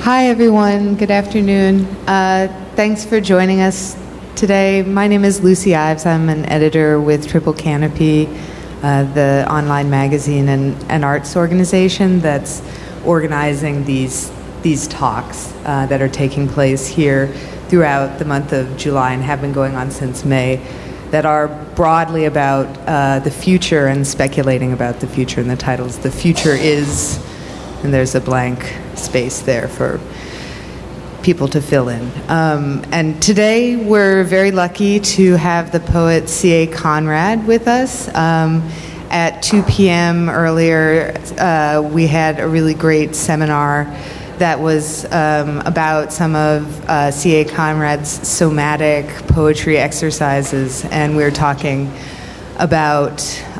Hi, everyone. Good afternoon. Thanks for joining us today. My name is Lucy Ives. I'm an editor with Triple Canopy, the online magazine and arts organization that's organizing these talks that are taking place here throughout the month of July and have been going on since May, that are broadly about the future and speculating about the future. And the title's "The Future Is," and there's a blank space there for people to fill in. And today we're very lucky to have the poet C.A. Conrad with us. At 2 p.m. earlier, we had a really great seminar that was about some of C.A. Conrad's somatic poetry exercises, and we were talking about,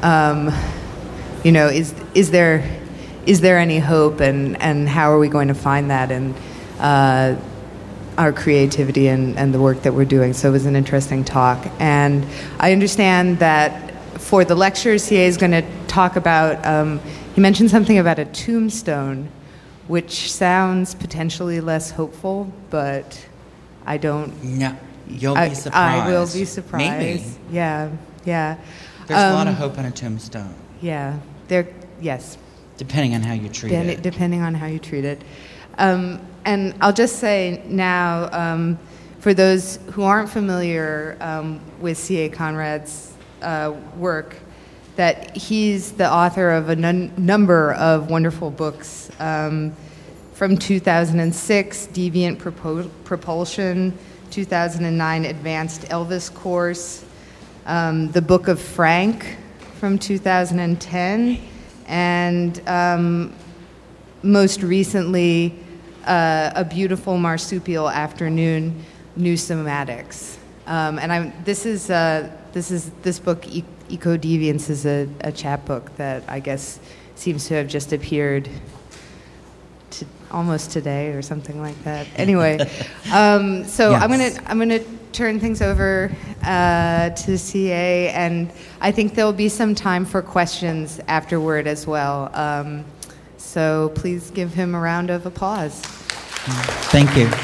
is there any hope, and how are we going to find that in our creativity and the work that we're doing? So it was an interesting talk. And I understand that for the lecture, CA is going to talk about, he mentioned something about a tombstone, which sounds potentially less hopeful, but I don't... No, you'll be surprised. I will be surprised. Maybe. Yeah. There's a lot of hope in a tombstone. Yeah, yes. Depending on how you treat it. Depending on how you treat it. And I'll just say now, for those who aren't familiar with C.A. Conrad's work, that he's the author of a number of wonderful books. From 2006, Deviant Propulsion, 2009, Advanced Elvis Course, The Book of Frank from 2010, and most recently, A Beautiful Marsupial Afternoon, New Somatics. This book, Eco-Deviance, is a chapbook that I guess seems to have just appeared almost today or something like that. Anyway, so yes. I'm gonna turn things over to CA, and I think there'll be some time for questions afterward as well. So please give him a round of applause. Thank you.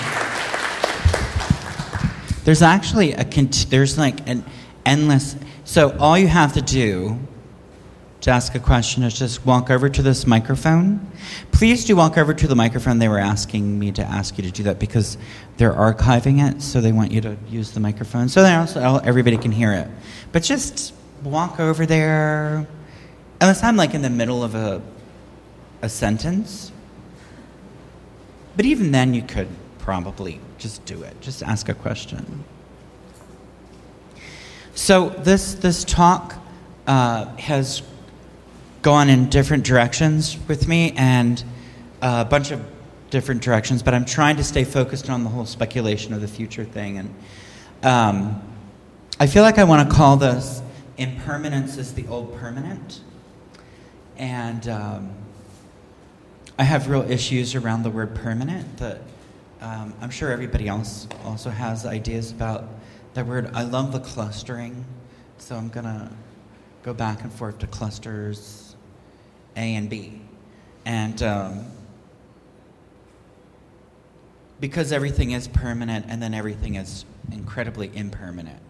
There's actually there's like an endless. So all you have to do to ask a question is just walk over to this microphone. Please do walk over to the microphone. They were asking me to ask you to do that because they're archiving it, so they want you to use the microphone so that also everybody can hear it. But just walk over there, unless I'm like in the middle of a sentence. But even then, you could probably just do it. Just ask a question. So this talk has gone in different directions with me, and a bunch of different directions, but I'm trying to stay focused on the whole speculation of the future thing. And I feel like I want to call this Impermanence is the Old Permanent. And I have real issues around the word permanent that I'm sure everybody else also has ideas about that word. I love the clustering, so I'm going to go back and forth to clusters A and B. And because everything is permanent and then everything is incredibly impermanent.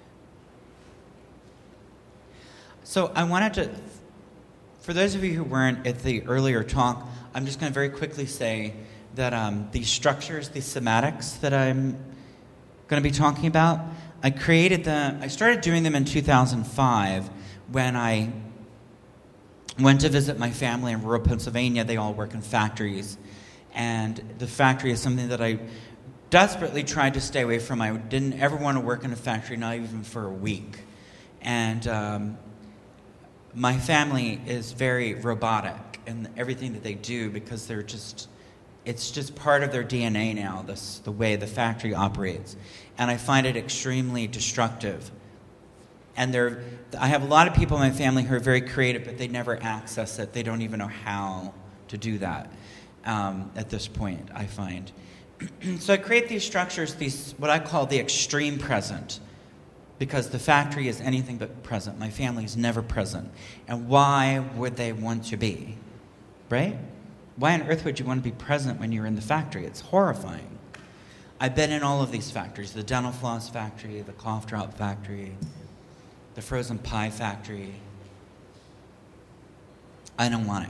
So I wanted to, for those of you who weren't at the earlier talk, I'm just going to very quickly say that these structures, these somatics that I'm going to be talking about, I started doing them in 2005 when I went to visit my family in rural Pennsylvania. They all work in factories. And the factory is something that I desperately tried to stay away from. I didn't ever want to work in a factory, not even for a week. And my family is very robotic in everything that they do because it's just part of their DNA now, the way the factory operates. And I find it extremely destructive. And I have a lot of people in my family who are very creative, but they never access it. They don't even know how to do that at this point, I find. So I create these structures, what I call the extreme present, because the factory is anything but present. My family is never present. And why would they want to be? Right? Why on earth would you want to be present when you're in the factory? It's horrifying. I've been in all of these factories, the dental floss factory, the cough drop factory, the frozen pie factory. I don't want it.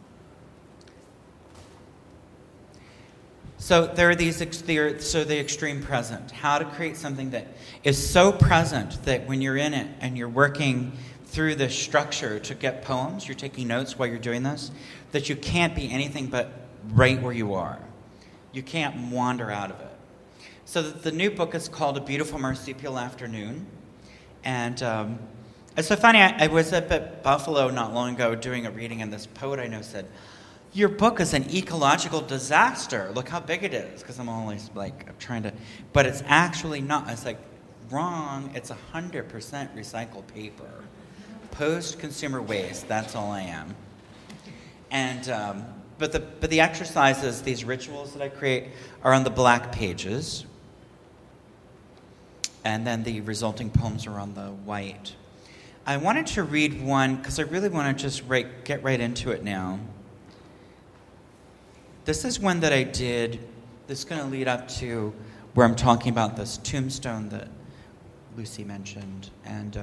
So there are the extreme present. How to create something that is so present that when you're in it and you're working through this structure to get poems, you're taking notes while you're doing this, that you can't be anything but right where you are. You can't wander out of it. So the new book is called A Beautiful Marsupial Afternoon. And it's so funny, I was up at Buffalo not long ago doing a reading, and this poet I know said, "Your book is an ecological disaster. Look how big it is." Because I'm always like, I'm trying to, but it's actually not. It's like, wrong. It's 100% recycled paper. Post-consumer waste, that's all I am. And, but the exercises, these rituals that I create, are on the black pages. And then the resulting poems are on the white. I wanted to read one, because I really want to just get right into it now. This is one that I did. This is going to lead up to where I'm talking about this tombstone that Lucy mentioned. And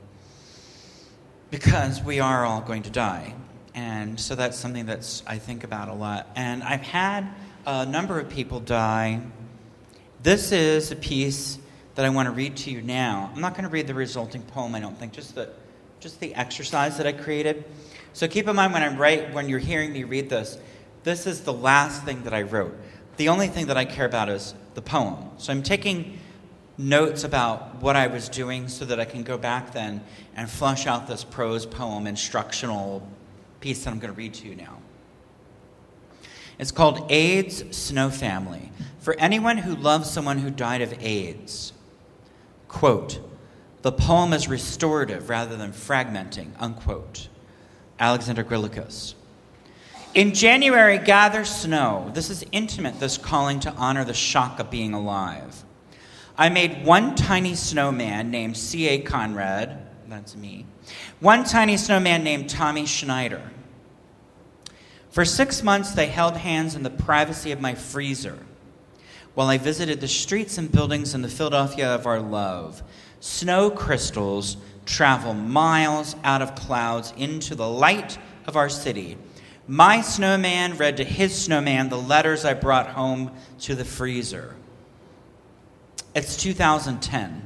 because we are all going to die. And so that's something that's I think about a lot. And I've had a number of people die. This is a piece that I want to read to you now. I'm not going to read the resulting poem, I don't think, just the exercise that I created. So keep in mind when you're hearing me read this, this is the last thing that I wrote. The only thing that I care about is the poem. So I'm taking notes about what I was doing so that I can go back then and flesh out this prose poem instructional piece that I'm going to read to you now. It's called AIDS Snow Family. For anyone who loves someone who died of AIDS, quote, "The poem is restorative rather than fragmenting," unquote. Alexander Grillicus. In January, gather snow. This is intimate, this calling to honor the shock of being alive. I made one tiny snowman named C.A. Conrad, that's me, one tiny snowman named Tommy Schneider. For 6 months, they held hands in the privacy of my freezer while I visited the streets and buildings in the Philadelphia of our love. Snow crystals travel miles out of clouds into the light of our city. My snowman read to his snowman the letters I brought home to the freezer. It's 2010.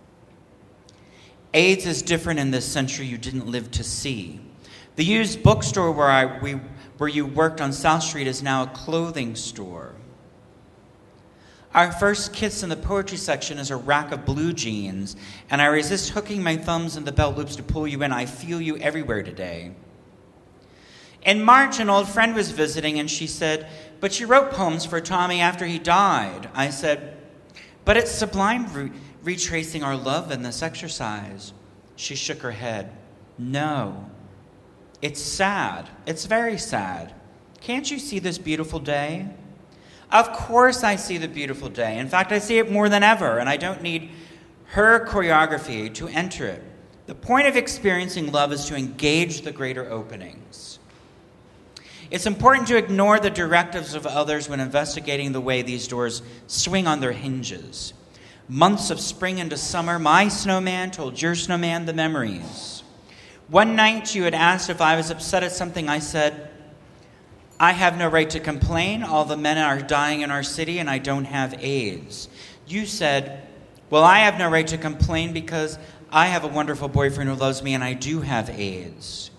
AIDS is different in this century you didn't live to see. The used bookstore where you worked on South Street is now a clothing store. Our first kiss in the poetry section is a rack of blue jeans, and I resist hooking my thumbs in the belt loops to pull you in. I feel you everywhere today. In March, an old friend was visiting, and she said, "But you wrote poems for Tommy after he died." I said, "But it's sublime retracing our love in this exercise." She shook her head. "No, it's sad. It's very sad. Can't you see this beautiful day?" Of course I see the beautiful day. In fact, I see it more than ever, and I don't need her choreography to enter it. The point of experiencing love is to engage the greater openings. It's important to ignore the directives of others when investigating the way these doors swing on their hinges. Months of spring into summer, my snowman told your snowman the memories. One night you had asked if I was upset at something. I said, "I have no right to complain. All the men are dying in our city and I don't have AIDS." You said, "Well, I have no right to complain because I have a wonderful boyfriend who loves me and I do have AIDS."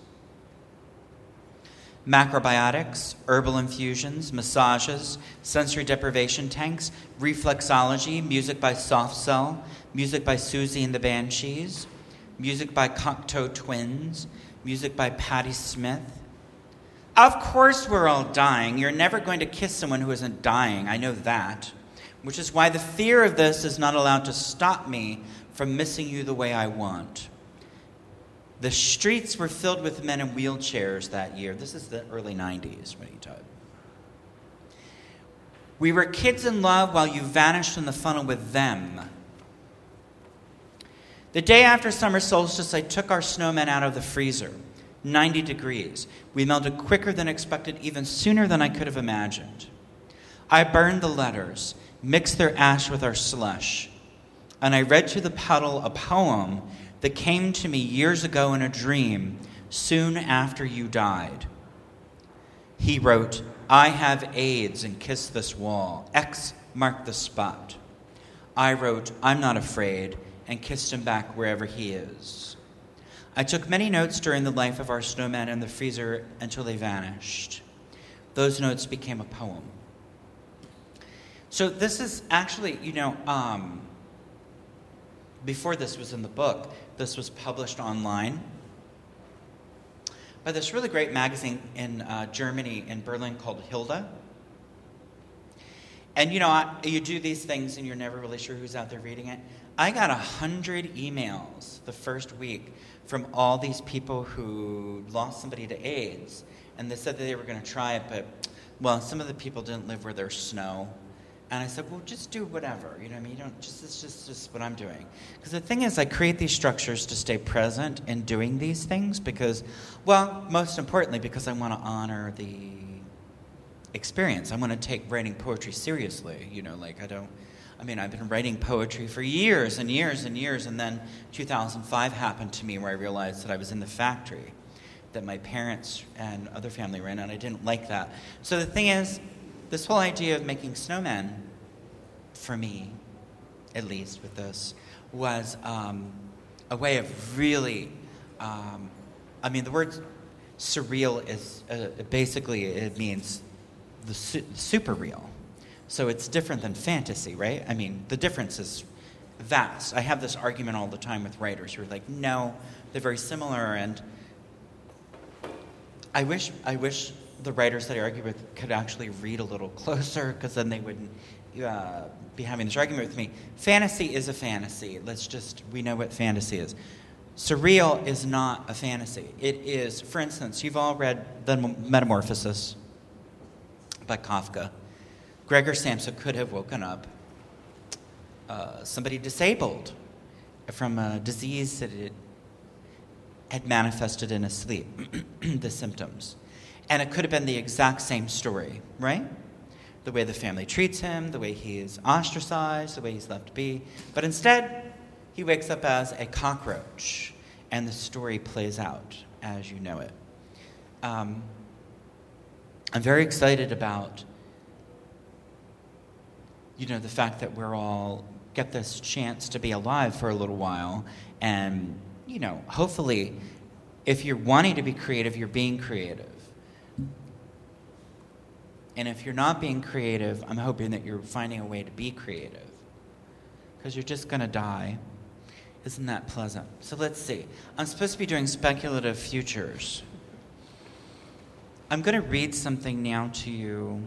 Macrobiotics, herbal infusions, massages, sensory deprivation tanks, reflexology, music by Soft Cell, music by Susie and the Banshees, music by Cocteau Twins, music by Patti Smith. Of course we're all dying. You're never going to kiss someone who isn't dying. I know that. Which is why the fear of this is not allowed to stop me from missing you the way I want. The streets were filled with men in wheelchairs that year. This is the early 90s when he died. We were kids in love while you vanished in the funnel with them. The day after summer solstice, I took our snowman out of the freezer. 90 degrees. We melted quicker than expected, even sooner than I could have imagined. I burned the letters, mixed their ash with our slush, and I read to the puddle a poem that came to me years ago in a dream, soon after you died. He wrote, I have AIDS and kissed this wall. X marked the spot. I wrote, I'm not afraid, and kissed him back wherever he is. I took many notes during the life of our snowman in the freezer until they vanished. Those notes became a poem. So this is actually, before this was in the book, this was published online by this really great magazine in Germany, in Berlin, called Hilda. And, you do these things and you're never really sure who's out there reading it. I got 100 emails the first week from all these people who lost somebody to AIDS. And they said that they were going to try it, but, some of the people didn't live where there's snow. And I said, well, just do whatever. You know what I mean? It's just what I'm doing. Because the thing is, I create these structures to stay present in doing these things because, most importantly, because I want to honor the experience. I want to take writing poetry seriously. I've been writing poetry for years and years and years, and then 2005 happened to me where I realized that I was in the factory that my parents and other family ran, and I didn't like that. So the thing is, this whole idea of making snowmen, for me, at least with this, was a way of really, the word surreal is, basically it means the super real. So it's different than fantasy, right? The difference is vast. I have this argument all the time with writers who are like, no, they're very similar, and I wish the writers that I argue with could actually read a little closer, because then they wouldn't be having this argument with me. Fantasy is a fantasy. We know what fantasy is. Surreal is not a fantasy. It is, for instance, you've all read The Metamorphosis by Kafka. Gregor Samsa could have woken up somebody disabled from a disease that it had manifested in his sleep, the symptoms. And it could have been the exact same story, right? The way the family treats him, the way he is ostracized, the way he's left be. But instead, he wakes up as a cockroach, and the story plays out as you know it. I'm very excited about, the fact that we're all get this chance to be alive for a little while. And, hopefully, if you're wanting to be creative, you're being creative. And if you're not being creative, I'm hoping that you're finding a way to be creative. Because you're just going to die. Isn't that pleasant? So let's see. I'm supposed to be doing speculative futures. I'm going to read something now to you.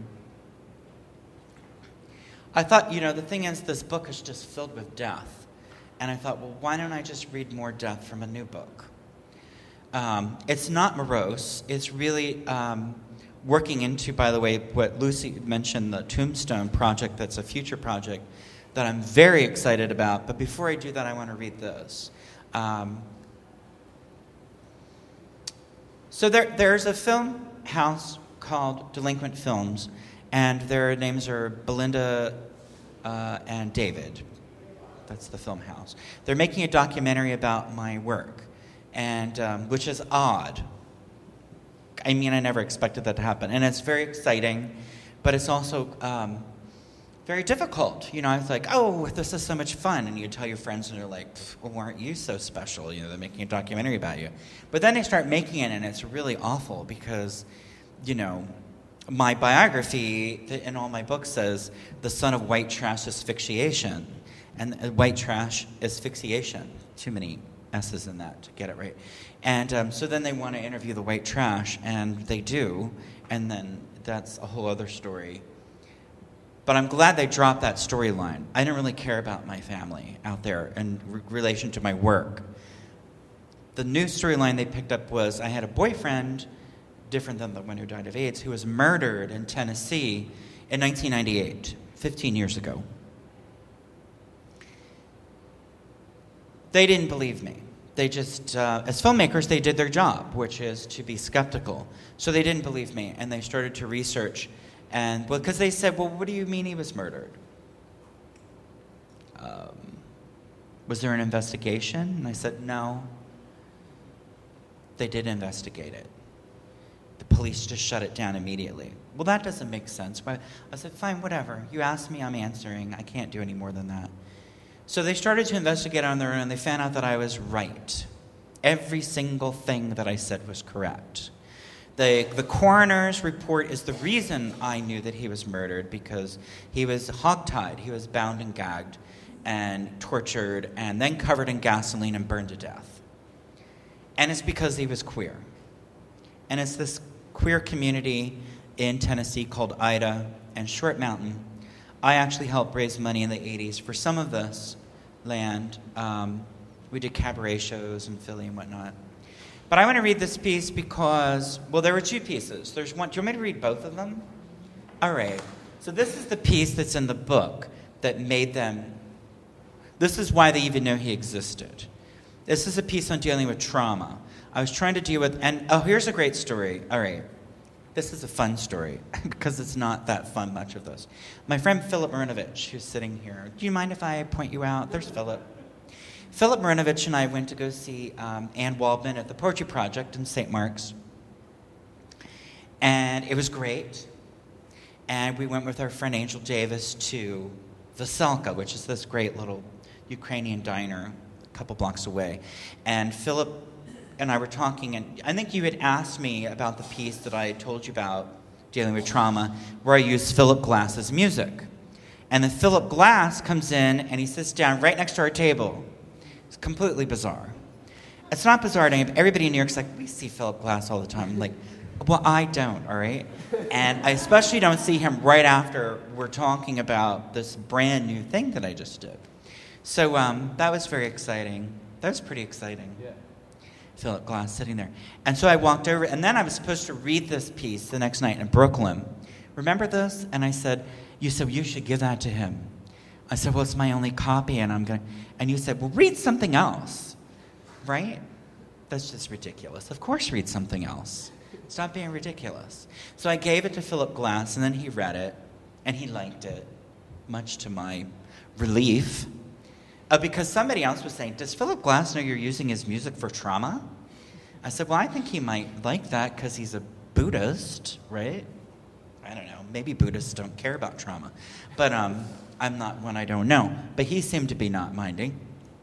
I thought, the thing is, this book is just filled with death. And I thought, why don't I just read more death from a new book? It's not morose. It's really working into, by the way, what Lucy mentioned, the Tombstone project that's a future project that I'm very excited about. But before I do that, I want to read this. So there's a film house called Delinquent Films, and their names are Belinda and David. That's the film house. They're making a documentary about my work, and which is odd. I never expected that to happen. And it's very exciting, but it's also very difficult. I was like, oh, this is so much fun. And you tell your friends, and they're like, well, aren't you so special? They're making a documentary about you. But then they start making it, and it's really awful because, my biography in all my books says the son of white trash asphyxiation. And white trash asphyxiation. Too many S's in that to get it right. And so then they want to interview the white trash, and they do, and then that's a whole other story. But I'm glad they dropped that storyline. I didn't really care about my family out there in relation to my work. The new storyline they picked up was I had a boyfriend, different than the one who died of AIDS, who was murdered in Tennessee in 1998, 15 years ago. They didn't believe me. They just, as filmmakers, they did their job, which is to be skeptical. So they didn't believe me, and they started to research. And because they said, well, what do you mean he was murdered? Was there an investigation? And I said, no. They did investigate it. The police just shut it down immediately. Well, that doesn't make sense. But I said, fine, whatever. You asked me, I'm answering. I can't do any more than that. So they started to investigate on their own, and they found out that I was right. Every single thing that I said was correct. The coroner's report is the reason I knew that he was murdered, because he was hogtied. He was bound and gagged and tortured and then covered in gasoline and burned to death. And it's because he was queer. And it's this queer community in Tennessee called Ida and Short Mountain. I actually helped raise money in the 80s for some of this land. We did cabaret shows in Philly and whatnot. But I want to read this piece because, well, there were two pieces. There's one. Do you want me to read both of them? All right. So this is the piece that's in the book that made them. This is why they even know he existed. This is a piece on dealing with trauma. I was trying to deal with, and here's a great story. All right. This is a fun story, because it's not that fun, much of this. My friend Philip Marinovich, who's sitting here. Do you mind if I point you out? There's Philip. Philip Marinovich and I went to go see Anne Waldman at the Poetry Project in St. Mark's. And it was great. And we went with our friend Angel Davis to Veselka, which is this great little Ukrainian diner a couple blocks away. And Philip and I were talking, and I think you had asked me about the piece that I had told you about, dealing with trauma, where I used Philip Glass's music. And then Philip Glass comes in, and he sits down right next to our table. It's completely bizarre. It's not bizarre to anybody. Everybody in New York's like, we see Philip Glass all the time. I'm like, well, I don't, all right? And I especially don't see him right after we're talking about this brand new thing that I just did. So that was very exciting. That was pretty exciting. Yeah. Philip Glass sitting there. And so I walked over, and then I was supposed to read this piece the next night in Brooklyn. Remember this? And I said, you said, you should give that to him. I said, well, it's my only copy, and you said, well, read something else, right? That's just ridiculous. Of course read something else. Stop being ridiculous. So I gave it to Philip Glass, and then he read it, and he liked it, much to my relief. Because somebody else was saying, does Philip Glass know you're using his music for trauma? I said, well, I think he might like that because he's a Buddhist, right? I don't know. Maybe Buddhists don't care about trauma. But I'm not one, I don't know. But he seemed to be not minding.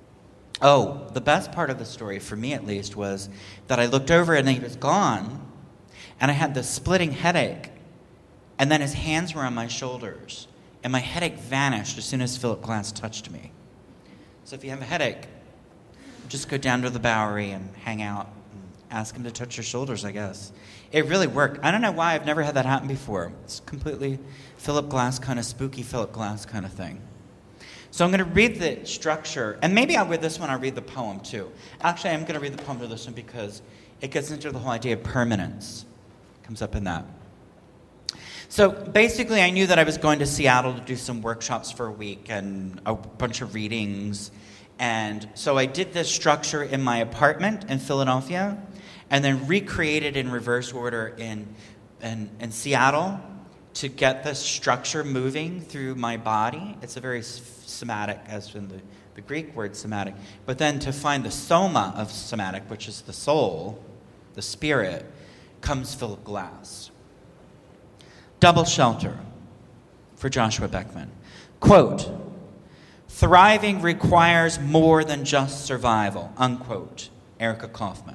Oh, the best part of the story, for me at least, was that I looked over and he was gone, and I had this splitting headache, and then his hands were on my shoulders, and my headache vanished as soon as Philip Glass touched me. So if you have a headache, just go down to the Bowery and hang out and ask him to touch your shoulders, I guess. It really worked. I don't know why. I've never had that happen before. It's completely Philip Glass kind of spooky Philip Glass kind of thing. So I'm going to read the structure, and maybe with this one I'll read the poem too. Actually, I'm going to read the poem to this one because it gets into the whole idea of permanence. It comes up in that. So basically, I knew that I was going to Seattle to do some workshops for a week and a bunch of readings. And so I did this structure in my apartment in Philadelphia and then recreated in reverse order in Seattle to get this structure moving through my body. It's a very somatic, as in the Greek word somatic. But then to find the soma of somatic, which is the soul, the spirit, comes Philip Glass. Double Shelter for Joshua Beckman. Quote, thriving requires more than just survival, unquote, Erica Kaufman.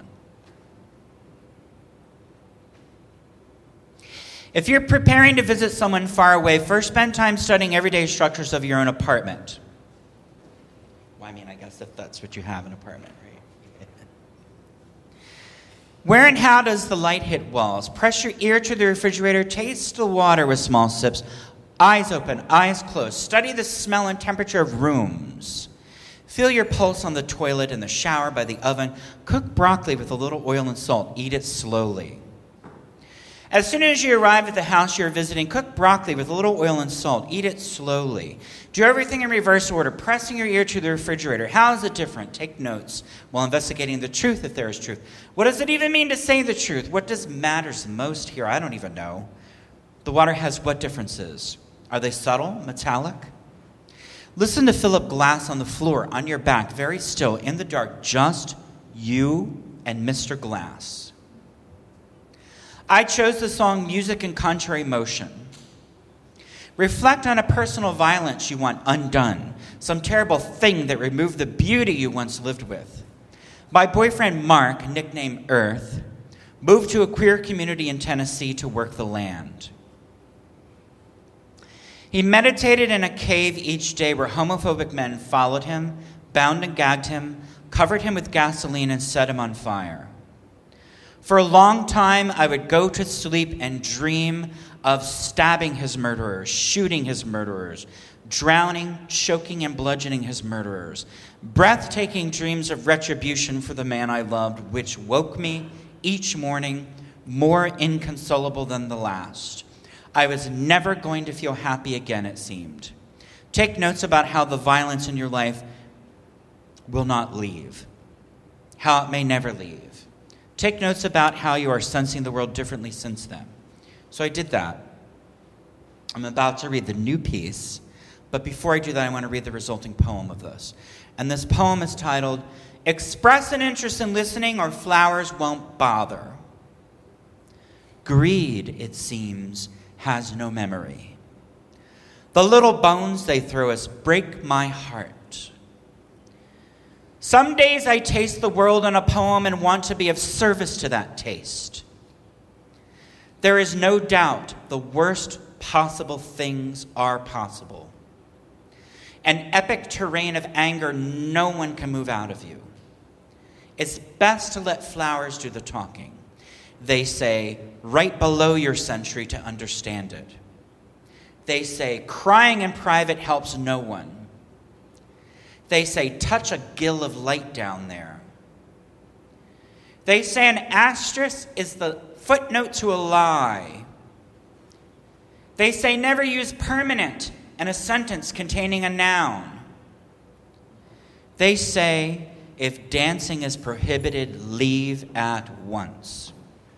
If you're preparing to visit someone far away, first spend time studying everyday structures of your own apartment. Well, I mean, I guess if that's what you have, an apartment, right? Where and how does the light hit walls? Press your ear to the refrigerator. Taste the water with small sips. Eyes open, eyes closed. Study the smell and temperature of rooms. Feel your pulse on the toilet, in the shower, by the oven. Cook broccoli with a little oil and salt. Eat it slowly. As soon as you arrive at the house you're visiting, cook broccoli with a little oil and salt. Eat it slowly. Do everything in reverse order, pressing your ear to the refrigerator. How is it different? Take notes while investigating the truth, if there is truth. What does it even mean to say the truth? What does matters most here? I don't even know. The water has what differences? Are they subtle, metallic? Listen to Philip Glass on the floor, on your back, very still, in the dark, just you and Mr. Glass. I chose the song Music in Contrary Motion. Reflect on a personal violence you want undone, some terrible thing that removed the beauty you once lived with. My boyfriend Mark, nicknamed Earth, moved to a queer community in Tennessee to work the land. He meditated in a cave each day where homophobic men followed him, bound and gagged him, covered him with gasoline, and set him on fire. For a long time, I would go to sleep and dream of stabbing his murderers, shooting his murderers, drowning, choking, and bludgeoning his murderers. Breathtaking dreams of retribution for the man I loved, which woke me each morning more inconsolable than the last. I was never going to feel happy again, it seemed. Take notes about how the violence in your life will not leave, how it may never leave. Take notes about how you are sensing the world differently since then. So I did that. I'm about to read the new piece, but before I do that, I want to read the resulting poem of this. And this poem is titled, Express an Interest in Listening or Flowers Won't Bother. Greed, it seems, has no memory. The little bones they throw us break my heart. Some days I taste the world in a poem and want to be of service to that taste. There is no doubt the worst possible things are possible. An epic terrain of anger no one can move out of you. It's best to let flowers do the talking. They say, right below your century to understand it. They say, crying in private helps no one. They say, touch a gill of light down there. They say an asterisk is the footnote to a lie. They say never use permanent in a sentence containing a noun. They say if dancing is prohibited, leave at once.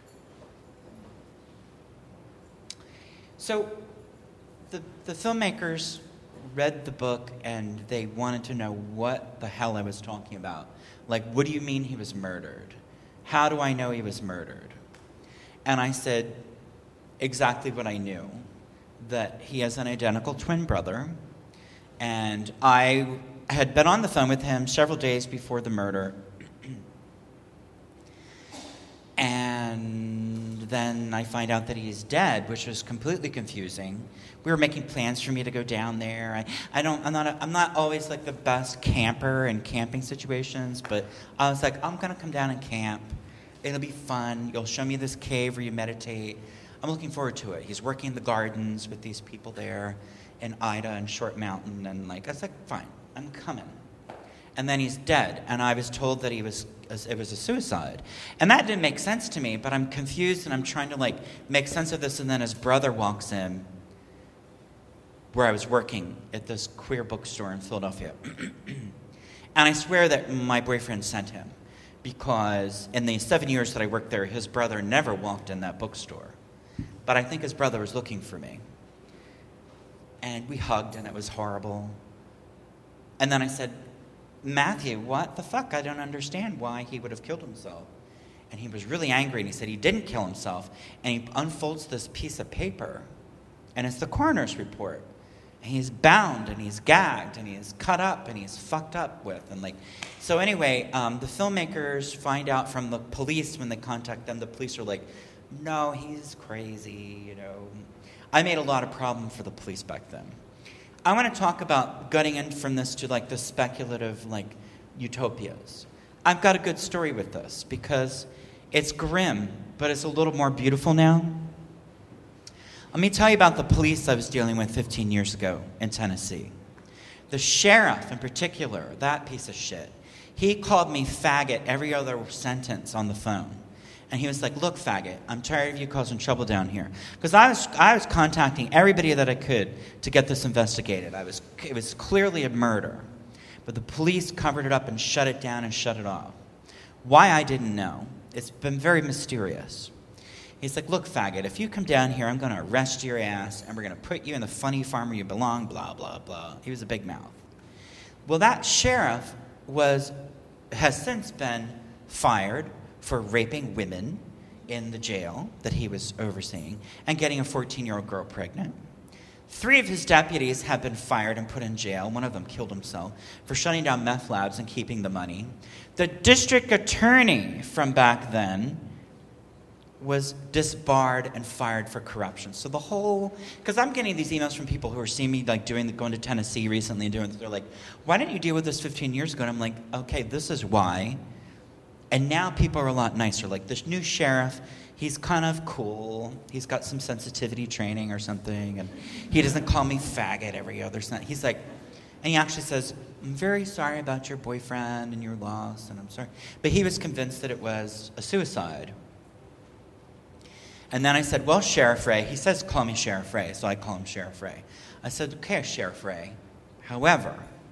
So the filmmakers read the book and they wanted to know what the hell I was talking about. Like, what do you mean he was murdered? How do I know he was murdered? And I said exactly what I knew, that he has an identical twin brother, and I had been on the phone with him several days before the murder, and then I find out that he's dead, which was completely confusing. We were making plans for me to go down there. I'm not always like the best camper in camping situations, but I was like, I'm gonna come down and camp. It'll be fun. You'll show me this cave where you meditate. I'm looking forward to it. He's working the gardens with these people there in Ida and Short Mountain, and I was like, fine, I'm coming. And then he's dead, and I was told that it was a suicide. And that didn't make sense to me, but I'm confused, and I'm trying to make sense of this, and then his brother walks in where I was working at this queer bookstore in Philadelphia. And I swear that my boyfriend sent him, because in the 7 years that I worked there, his brother never walked in that bookstore. But I think his brother was looking for me. And we hugged, and it was horrible. And then I said, Matthew, what the fuck? I don't understand why he would have killed himself. And he was really angry, and he said he didn't kill himself. And he unfolds this piece of paper, and it's the coroner's report. And he's bound, and he's gagged, and he's cut up, and he's fucked up with. So anyway, the filmmakers find out from the police when they contact them. The police are like, no, he's crazy, I made a lot of problem for the police back then. I want to talk about gutting in from this to the speculative utopias. I've got a good story with this because it's grim, but it's a little more beautiful now. Let me tell you about the police I was dealing with 15 years ago in Tennessee. The sheriff in particular, that piece of shit, he called me faggot every other sentence on the phone. And he was like, look, faggot, I'm tired of you causing trouble down here. Because I was contacting everybody that I could to get this investigated. It was clearly a murder. But the police covered it up and shut it down and shut it off. Why, I didn't know. It's been very mysterious. He's like, look, faggot, if you come down here, I'm going to arrest your ass, and we're going to put you in the funny farm where you belong, blah, blah, blah. He was a big mouth. Well, that sheriff has since been fired for raping women in the jail that he was overseeing and getting a 14-year-old girl pregnant. 3 of his deputies have been fired and put in jail. One of them killed himself for shutting down meth labs and keeping the money. The district attorney from back then was disbarred and fired for corruption. So the whole, because I'm getting these emails from people who are seeing me like going to Tennessee recently and doing, they're like, why didn't you deal with this 15 years ago? And I'm like, okay, this is why. And now people are a lot nicer. Like this new sheriff, he's kind of cool. He's got some sensitivity training or something. And he doesn't call me faggot every other sentence. He's like, and he actually says, I'm very sorry about your boyfriend and your loss, and I'm sorry. But he was convinced that it was a suicide. And then I said, well, Sheriff Ray, he says, call me Sheriff Ray, so I call him Sheriff Ray. I said, okay, Sheriff Ray. However,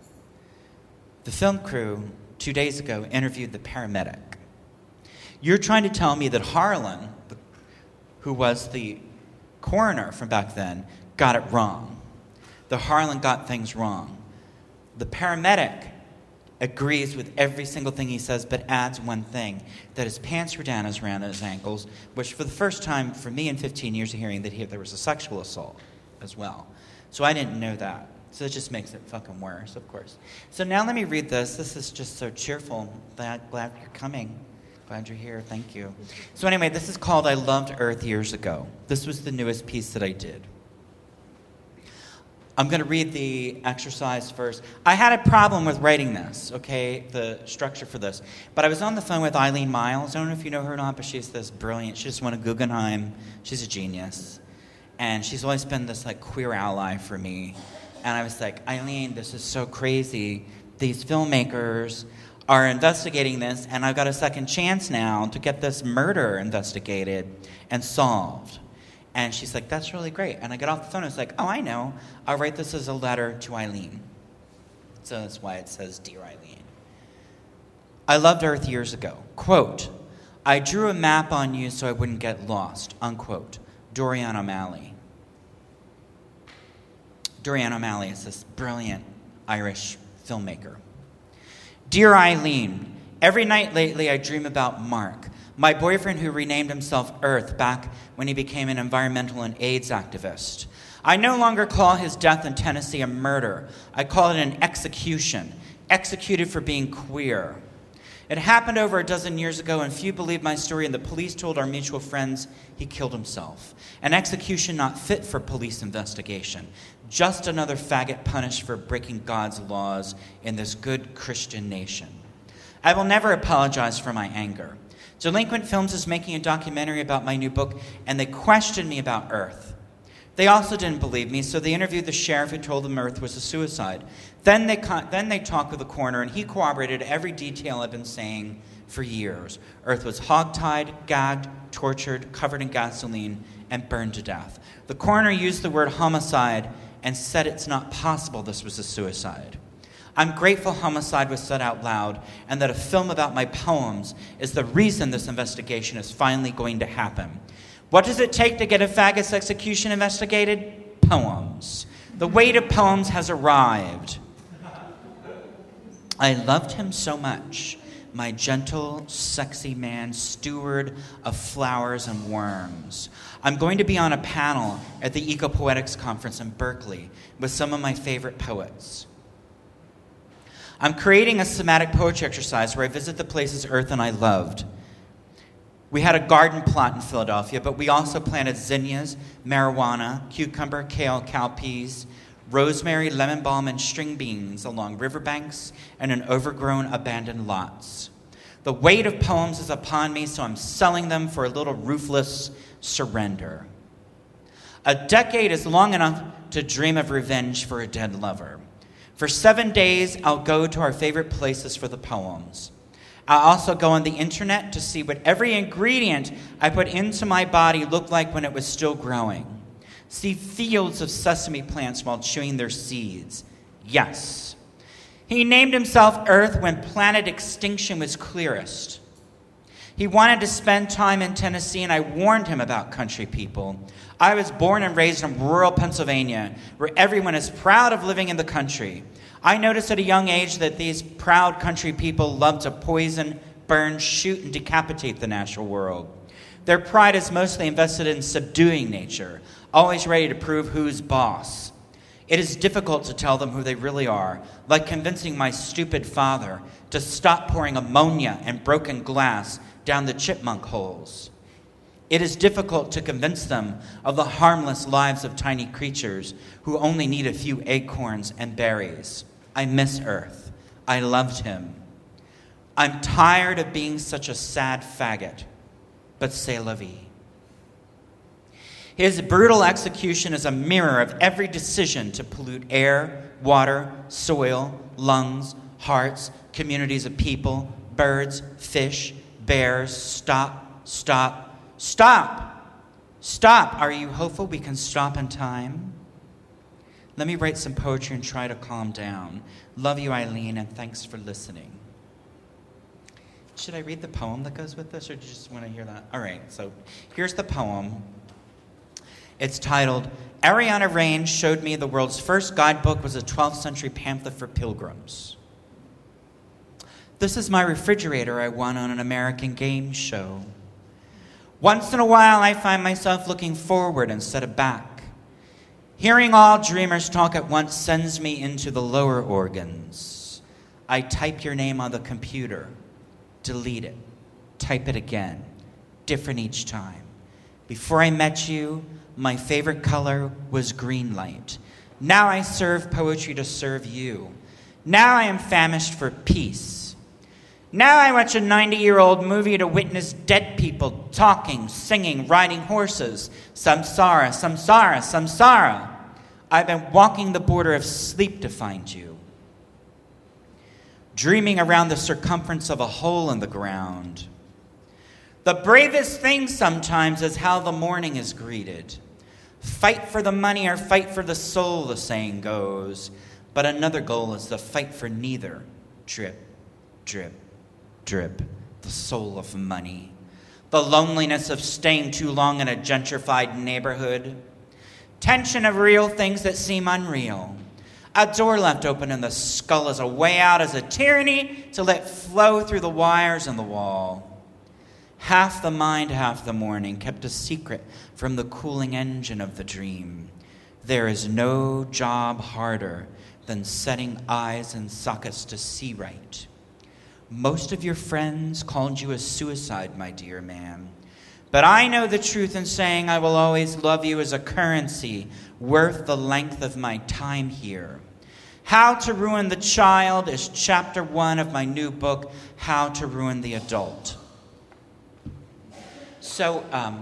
the film crew 2 days ago interviewed the paramedic. You're trying to tell me that Harlan, who was the coroner from back then, got it wrong. The Harlan got things wrong. The paramedic agrees with every single thing he says, but adds one thing, that his pants were down around his ankles, which for the first time for me in 15 years of hearing that there was a sexual assault as well. So I didn't know that. So it just makes it fucking worse, of course. So now let me read this. This is just so cheerful. Glad you're coming. Glad you're here. Thank you. So anyway, this is called I Loved Earth Years Ago. This was the newest piece that I did. I'm going to read the exercise first. I had a problem with writing this, okay, the structure for this. But I was on the phone with Eileen Miles. I don't know if you know her or not, but she's this brilliant. She just won a Guggenheim. She's a genius. And she's always been this, like, queer ally for me. And I was like, Eileen, this is so crazy. These filmmakers are investigating this, and I've got a second chance now to get this murder investigated and solved. And she's like, that's really great. And I get off the phone, and I was like, oh, I know. I'll write this as a letter to Eileen. So that's why it says, Dear Eileen. I loved Earth years ago. Quote, I drew a map on you so I wouldn't get lost. Unquote. Dorian O'Malley. Dorian O'Malley is this brilliant Irish filmmaker. Dear Eileen, every night lately I dream about Mark, my boyfriend who renamed himself Earth back when he became an environmental and AIDS activist. I no longer call his death in Tennessee a murder. I call it an execution, executed for being queer. It happened over a dozen years ago, and few believed my story, and the police told our mutual friends he killed himself. An execution not fit for police investigation. Just another faggot punished for breaking God's laws in this good Christian nation. I will never apologize for my anger. Delinquent Films is making a documentary about my new book, and they questioned me about Earth. They also didn't believe me, so they interviewed the sheriff who told them Earth was a suicide. Then they talked with the coroner, and he corroborated every detail I've been saying for years. Earth was hogtied, gagged, tortured, covered in gasoline, and burned to death. The coroner used the word homicide and said it's not possible this was a suicide. I'm grateful homicide was said out loud, and that a film about my poems is the reason this investigation is finally going to happen. What does it take to get a faggot's execution investigated? Poems. The weight of poems has arrived. I loved him so much, my gentle, sexy man, steward of flowers and worms. I'm going to be on a panel at the Ecopoetics Conference in Berkeley with some of my favorite poets. I'm creating a somatic poetry exercise where I visit the places Earth and I loved. We had a garden plot in Philadelphia, but we also planted zinnias, marijuana, cucumber, kale, cowpeas, rosemary, lemon balm, and string beans along riverbanks and in overgrown, abandoned lots. The weight of poems is upon me, so I'm selling them for a little ruthless surrender. A decade is long enough to dream of revenge for a dead lover. For 7 days, I'll go to our favorite places for the poems. I also go on the internet to see what every ingredient I put into my body looked like when it was still growing. See fields of sesame plants while chewing their seeds. Yes. He named himself Earth when planet extinction was clearest. He wanted to spend time in Tennessee, and I warned him about country people. I was born and raised in rural Pennsylvania, where everyone is proud of living in the country. I noticed at a young age that these proud country people love to poison, burn, shoot, and decapitate the natural world. Their pride is mostly invested in subduing nature, always ready to prove who's boss. It is difficult to tell them who they really are, like convincing my stupid father to stop pouring ammonia and broken glass down the chipmunk holes. It is difficult to convince them of the harmless lives of tiny creatures who only need a few acorns and berries. I miss Earth. I loved him. I'm tired of being such a sad faggot, but c'est la vie. His brutal execution is a mirror of every decision to pollute air, water, soil, lungs, hearts, communities of people, birds, fish, bears. Stop, stop, stop, stop. Are you hopeful we can stop in time? Let me write some poetry and try to calm down. Love you, Eileen, and thanks for listening. Should I read the poem that goes with this, or do you just want to hear that? All right, so here's the poem. It's titled, Ariana Rain Showed Me the World's First Guidebook Was a 12th Century Pamphlet for Pilgrims. This is my refrigerator I won on an American game show. Once in a while, I find myself looking forward instead of back. Hearing all dreamers talk at once sends me into the lower organs. I type your name on the computer, delete it, type it again, different each time. Before I met you, my favorite color was green light. Now I serve poetry to serve you. Now I am famished for peace. Now I watch a 90-year-old movie to witness dead people talking, singing, riding horses. Samsara, samsara, samsara. I've been walking the border of sleep to find you. Dreaming around the circumference of a hole in the ground. The bravest thing sometimes is how the morning is greeted. Fight for the money or fight for the soul, the saying goes. But another goal is the fight for neither. Drip, drip, drip. The soul of money. The loneliness of staying too long in a gentrified neighborhood. Tension of real things that seem unreal. A door left open in the skull as a way out, as a tyranny to let flow through the wires in the wall. Half the mind, half the morning, kept a secret from the cooling engine of the dream. There is no job harder than setting eyes in sockets to see right. Most of your friends called you a suicide, my dear man. But I know the truth in saying I will always love you as a currency worth the length of my time here. How to Ruin the Child is chapter 1 of my new book, How to Ruin the Adult. So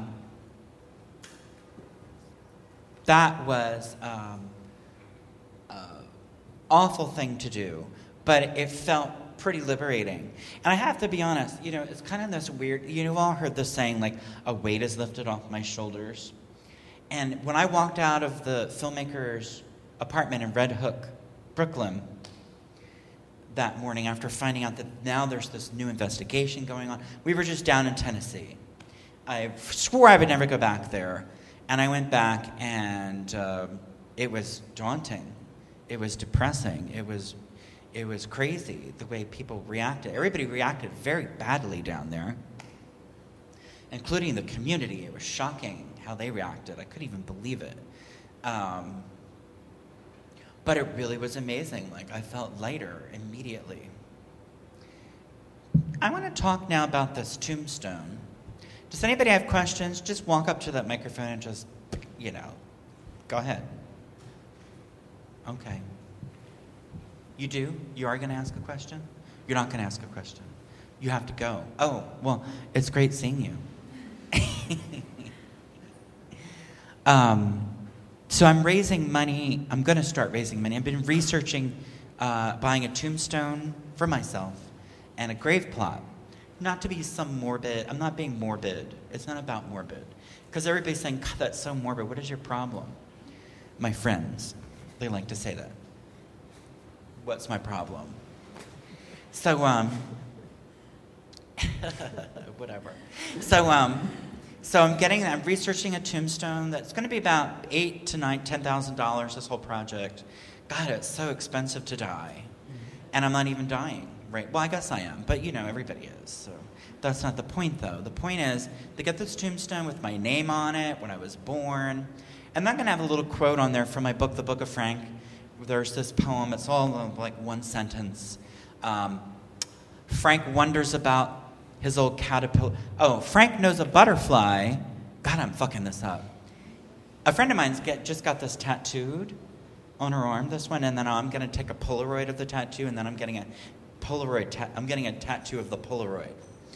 that was an awful thing to do, but it felt pretty liberating. And I have to be honest, it's kind of this weird, you've all heard this saying, like, a weight is lifted off my shoulders. And when I walked out of the filmmaker's apartment in Red Hook, Brooklyn, that morning after finding out that now there's this new investigation going on, we were just down in Tennessee. I swore I would never go back there. And I went back, and it was daunting. It was depressing. It was crazy the way people reacted. Everybody reacted very badly down there, including the community. It was shocking how they reacted. I couldn't even believe it. But it really was amazing. Like, I felt lighter immediately. I want to talk now about this tombstone. Does anybody have questions? Just walk up to that microphone and just, go ahead. Okay. You do? You are going to ask a question? You're not going to ask a question. You have to go. Oh, well, it's great seeing you. So I'm raising money. I'm going to start raising money. I've been researching buying a tombstone for myself and a grave plot not to be some morbid. I'm not being morbid. It's not about morbid. Because everybody's saying, God, that's so morbid. What is your problem? My friends, they like to say that. What's my problem? So, whatever. So I'm researching a tombstone that's going to be about $8,000 to $10,000. This whole project. God, it's so expensive to die, and I'm not even dying, right? Well, I guess I am, but everybody is. So that's not the point, though. The point is to get this tombstone with my name on it, when I was born, and I'm going to have a little quote on there from my book, The Book of Frank. There's this poem. It's all like one sentence. Frank wonders about his old caterpillar. Oh, Frank knows a butterfly. God, I'm fucking this up. A friend of mine's just got this tattooed on her arm, this one, and then I'm going to take a Polaroid of the tattoo, and then I'm getting a tattoo of the Polaroid.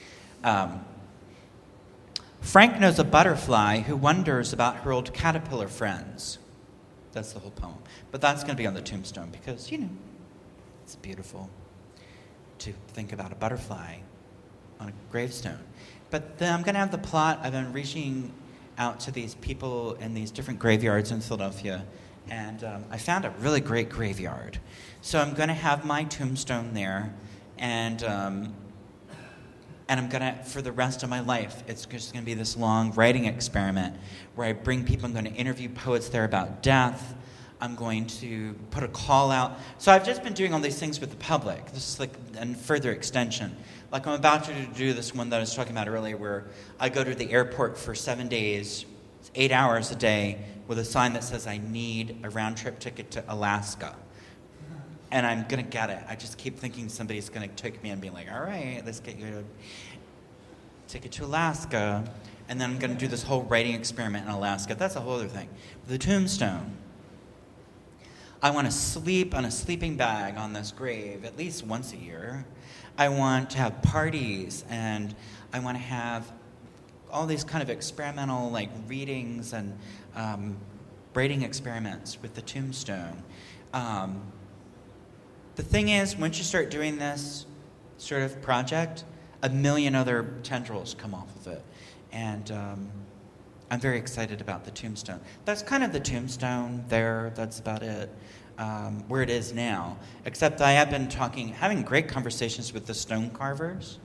Frank knows a butterfly who wonders about her old caterpillar friends. That's the whole poem. But that's going to be on the tombstone because, it's beautiful to think about a butterfly on a gravestone. But then I'm going to have the plot. I've been reaching out to these people in these different graveyards in Philadelphia, and I found a really great graveyard. So I'm going to have my tombstone there, and I'm going to, for the rest of my life, it's just going to be this long writing experiment where I bring people, I'm going to interview poets there about death. I'm going to put a call out. So I've just been doing all these things with the public. This is like a further extension. Like I'm about to do this one that I was talking about earlier where I go to the airport for 7 days, 8 hours a day, with a sign that says I need a round-trip ticket to Alaska. And I'm going to get it. I just keep thinking somebody's going to take me and be like, all right, let's get you a ticket to Alaska. And then I'm going to do this whole writing experiment in Alaska. That's a whole other thing. The tombstone. I want to sleep on a sleeping bag on this grave at least once a year. I want to have parties, and I want to have all these kind of experimental readings and writing experiments with the tombstone. The thing is, once you start doing this sort of project, a million other tendrils come off of it. And I'm very excited about the tombstone. That's kind of the tombstone there. That's about it, where it is now. Except I have been having great conversations with the stone carvers.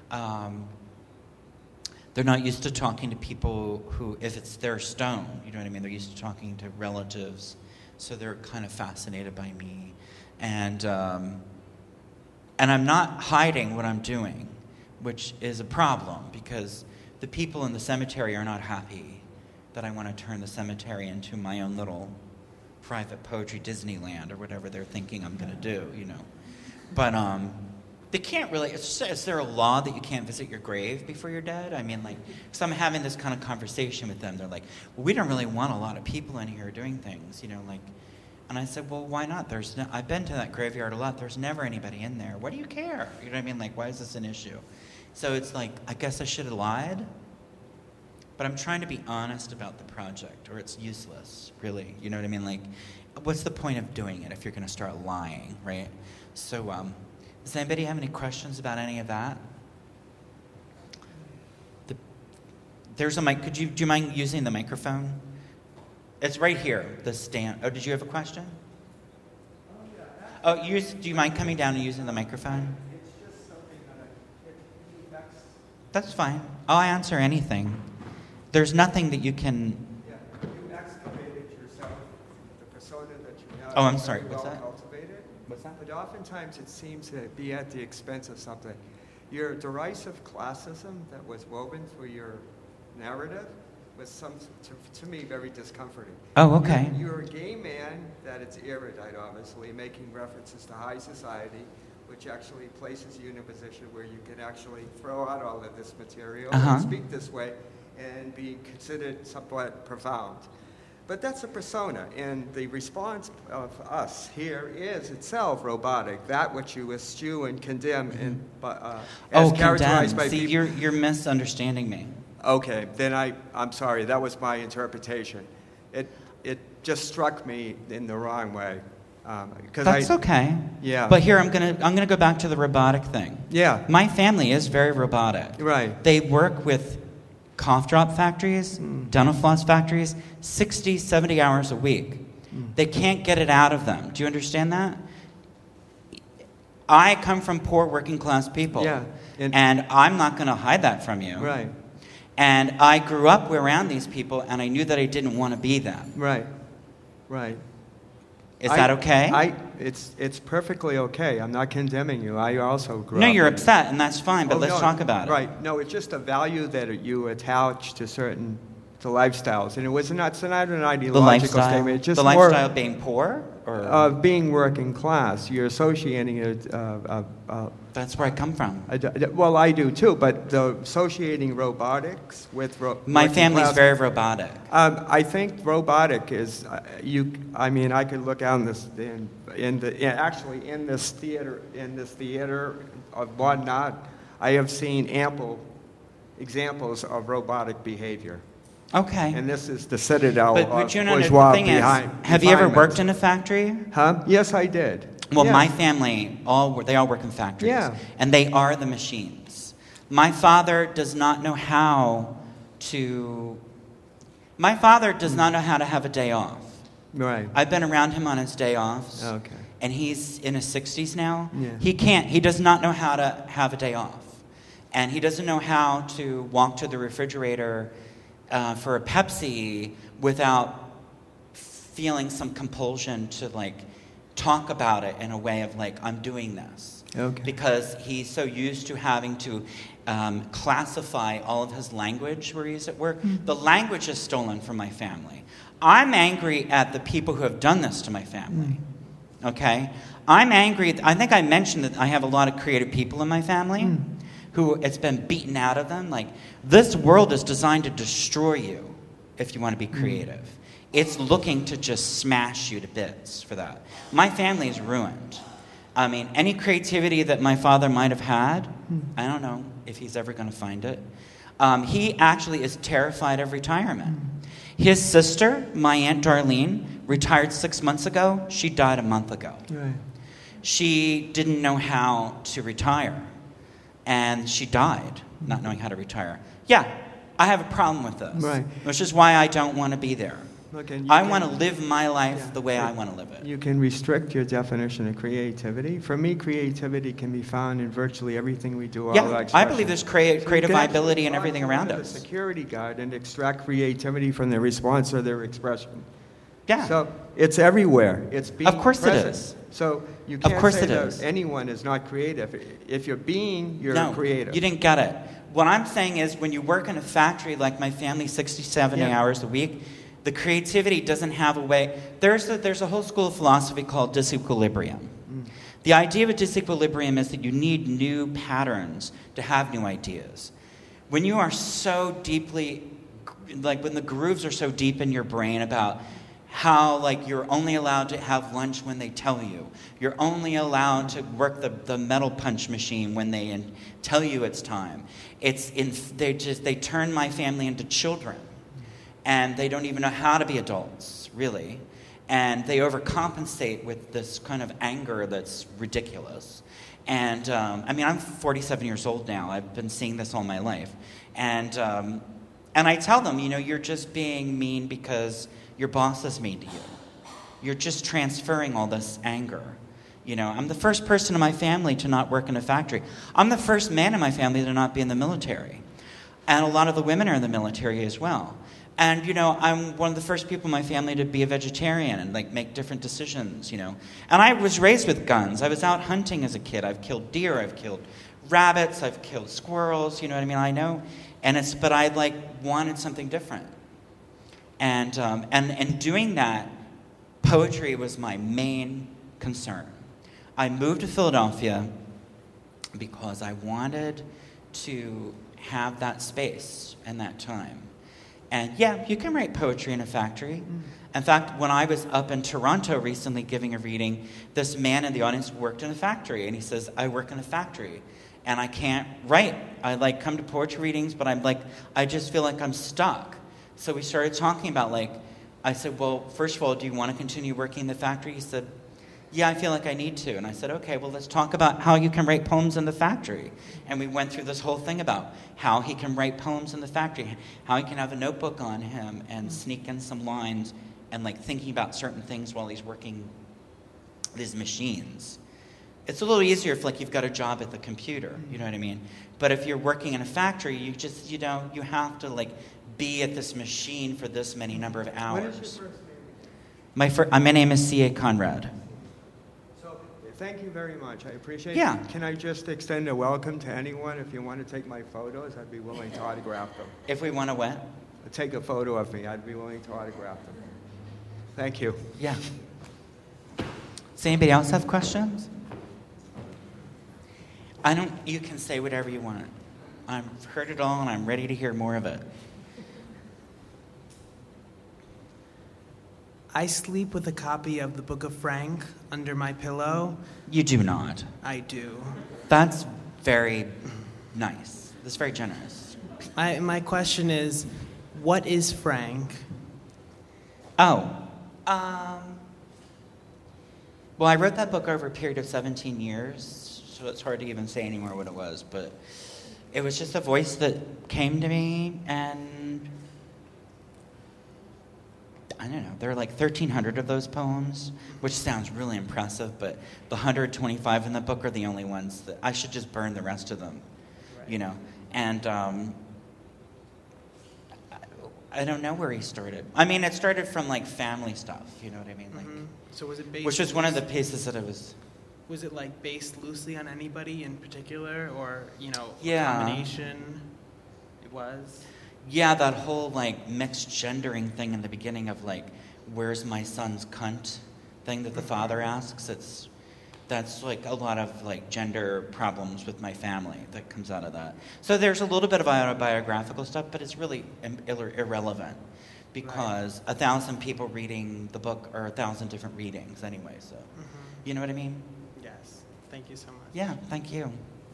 They're not used to talking to people who, if it's their stone, you know what I mean? They're used to talking to relatives. So they're kind of fascinated by me. And I'm not hiding what I'm doing, which is a problem because the people in the cemetery are not happy that I want to turn the cemetery into my own little private poetry Disneyland or whatever they're thinking I'm going to do, But they can't really, is there a law that you can't visit your grave before you're dead? I mean, because I'm having this kind of conversation with them. They're like, well, we don't really want a lot of people in here doing things, And I said, well, why not? I've been to that graveyard a lot. There's never anybody in there. What do you care? You know what I mean? Why is this an issue? So it's I guess I should have lied. But I'm trying to be honest about the project, or it's useless, really. You know what I mean? What's the point of doing it if you're going to start lying, right? So does anybody have any questions about any of that? There's a mic. Do you mind using the microphone? It's right here, the stand. Oh, did you have a question? Oh, do you mind coming down and using the microphone? It's just something that That's fine. I'll answer anything. There's nothing that you can... Yeah, you excavated yourself, the persona that you have. Oh, I'm sorry, what's that? Cultivated. What's that? But oftentimes it seems to be at the expense of something. Your derisive classism that was woven through your narrative was to me very discomforting. Oh, okay. You're a gay man that it's erudite, obviously, making references to high society, which actually places you in a position where you can actually throw out all of this material and speak this way and be considered somewhat profound. But that's a persona, and the response of us here is itself robotic, that which you eschew and condemn as characterized by people. See, you're misunderstanding me. Okay, then I'm sorry. That was my interpretation. It just struck me in the wrong way. That's okay. Yeah. But here I'm gonna go back to the robotic thing. Yeah. My family is very robotic. Right. They work with cough drop factories, dental floss factories, 60, 70 hours a week. They can't get it out of them. Do you understand that? I come from poor working class people. Yeah. And I'm not going to hide that from you. Right. And I grew up around these people, and I knew that I didn't want to be them. Right. Right. Is that okay? It's perfectly okay. I'm not condemning you. I also grew up. No, you're upset, and that's fine, but let's talk about it. Right. No, it's just a value that you attach to certain lifestyles. And it's not an ideological statement. It's just the lifestyle being poor? Or? Being working class. You're associating it. That's where I come from. Well, I do too, but associating robotics with my family's very robotic. I think robotic is I could look out in this theater of whatnot. I have seen ample examples of robotic behavior. Okay. And this is the citadel of bourgeois behind. Have you ever worked in a factory? Huh? Yes, I did. Well, my family, they all work in factories. Yeah. And they are the machines. My father does not know how to have a day off. Right. I've been around him on his day offs. Okay. And he's in his 60s now. Yeah. He does not know how to have a day off. And he doesn't know how to walk to the refrigerator for a Pepsi without feeling some compulsion to talk about it in a way of I'm doing this. Okay. Because he's so used to having to classify all of his language where he's at work. The language is stolen from my family. I'm angry at the people who have done this to my family. Okay? I'm angry. I think I mentioned that I have a lot of creative people in my family who it's been beaten out of them. This world is designed to destroy you if you want to be creative. It's looking to just smash you to bits for that. My family is ruined. I mean, any creativity that my father might have had, I don't know if he's ever going to find it. He actually is terrified of retirement. His sister, my Aunt Darlene, retired 6 months ago. She died a month ago. Right. She didn't know how to retire. And she died not knowing how to retire. Yeah, I have a problem with this. Right. Which is why I don't want to be there. Okay, I want to live my life the way I want to live it. You can restrict your definition of creativity. For me, creativity can be found in virtually everything we do. I believe there's creative ability in everything around us. A security guard and extract creativity from their response or their expression. Yeah. So it's everywhere. It's being Of course present. it is. So you can't say that is. anyone is not creative. If you're you're creative. You didn't get it. What I'm saying is when you work in a factory like my family, 60, 70 hours a week, the creativity doesn't have a way. There's a whole school of philosophy called disequilibrium. The idea of a disequilibrium is that you need new patterns to have new ideas. When you are so deeply, when the grooves are so deep in your brain about how you're only allowed to have lunch when they tell you. You're only allowed to work the metal punch machine when they tell you it's time. They turn my family into children. And they don't even know how to be adults, really. And they overcompensate with this kind of anger that's ridiculous. And, I'm 47 years old now. I've been seeing this all my life. And I tell them, you're just being mean because your boss is mean to you. You're just transferring all this anger. I'm the first person in my family to not work in a factory. I'm the first man in my family to not be in the military. And a lot of the women are in the military as well. And, I'm one of the first people in my family to be a vegetarian and, make different decisions, And I was raised with guns. I was out hunting as a kid. I've killed deer. I've killed rabbits. I've killed squirrels. You know what I mean? I know. But I, wanted something different. And doing that, poetry was my main concern. I moved to Philadelphia because I wanted to have that space and that time. And yeah, you can write poetry in a factory. In fact, when I was up in Toronto recently giving a reading, this man in the audience worked in a factory. And he says, I work in a factory. And I can't write. I come to poetry readings, but I just feel like I'm stuck. So we started talking about I said, well, first of all, do you want to continue working in the factory? He said, yeah, I feel like I need to. And I said, okay, well, let's talk about how you can write poems in the factory. And we went through this whole thing about how he can write poems in the factory, how he can have a notebook on him and sneak in some lines and like thinking about certain things while he's working these machines. It's a little easier if like you've got a job at the computer, you know what I mean? But if you're working in a factory, you just, you have to like be at this machine for this many number of hours. What is your first name? My name is C.A. Conrad. Thank you very much. I appreciate Yeah. it. Can I just extend a welcome to anyone? If you want to take my photos, I'd be willing to autograph them. If we want to what? Take a photo of me. I'd be willing to autograph them. Thank you. Yeah. Does anybody else have questions? You can say whatever you want. I've heard it all and I'm ready to hear more of it. I sleep with a copy of the Book of Frank under my pillow. You do not. I do. That's very nice. That's very generous. My question is, what is Frank? Oh. Well, I wrote that book over a period of 17 years, so it's hard to even say anymore what it was, but it was just a voice that came to me, and I don't know, there are like 1,300 of those poems, which sounds really impressive, but the 125 in the book are the only ones that I should just burn the rest of them, you know. And I don't know where he started. I mean, it started from like family stuff, you know what I mean? Like, so was it based? which was one of the pieces that I was. Was it like based loosely on anybody in particular, or Yeah. a combination? It was. Yeah, that whole like mixed gendering thing in the beginning of like, "Where's my son's cunt?" thing that the father asks. That's like a lot of like gender problems with my family that comes out of that. So there's a little bit of autobiographical stuff, but it's really irrelevant because 1,000 people reading the book are 1,000 different readings anyway. So, you know what I mean? Yes. Thank you so much. Yeah, thank you.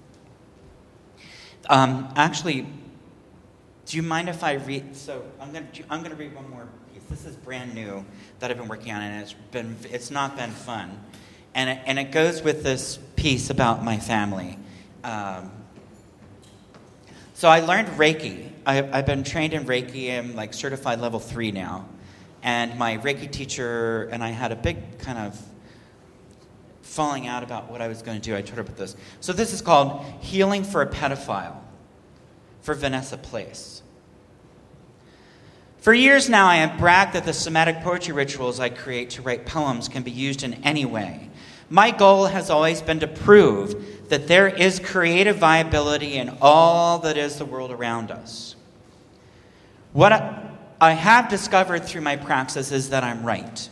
Actually, do you mind if I read? So I'm gonna read one more piece. This is brand new that I've been working on, and it's not been fun. And it goes with this piece about my family. So I learned Reiki. I've been trained in Reiki. I'm like certified level 3 now. And my Reiki teacher and I had a big kind of falling out about what I was going to do. I told her about this. So this is called Healing for a Pedophile for Vanessa Place. For years now, I have bragged that the somatic poetry rituals I create to write poems can be used in any way. My goal has always been to prove that there is creative viability in all that is the world around us. What I have discovered through my praxis is that I'm right.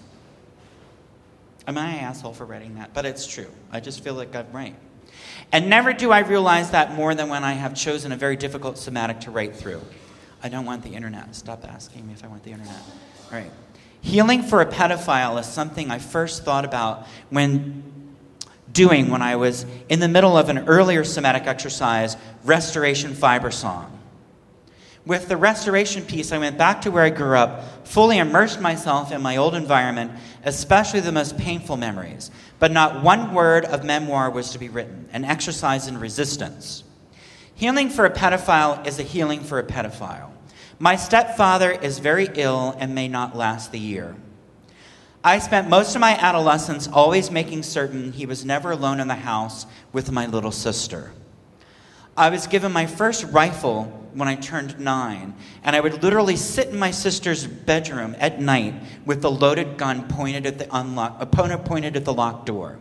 Am I an asshole for writing that? But it's true. I just feel like I'm right. And never do I realize that more than when I have chosen a very difficult somatic to write through. I don't want the internet. Stop asking me if I want the internet. All right. Healing for a pedophile is something I first thought about when I was in the middle of an earlier somatic exercise, Restoration Fiber Song. With the restoration piece, I went back to where I grew up, fully immersed myself in my old environment, especially the most painful memories. But not one word of memoir was to be written, an exercise in resistance. Healing for a pedophile is a healing for a pedophile. My stepfather is very ill and may not last the year. I spent most of my adolescence always making certain he was never alone in the house with my little sister. I was given my first rifle when I turned 9, and I would literally sit in my sister's bedroom at night with the loaded gun pointed at the locked door.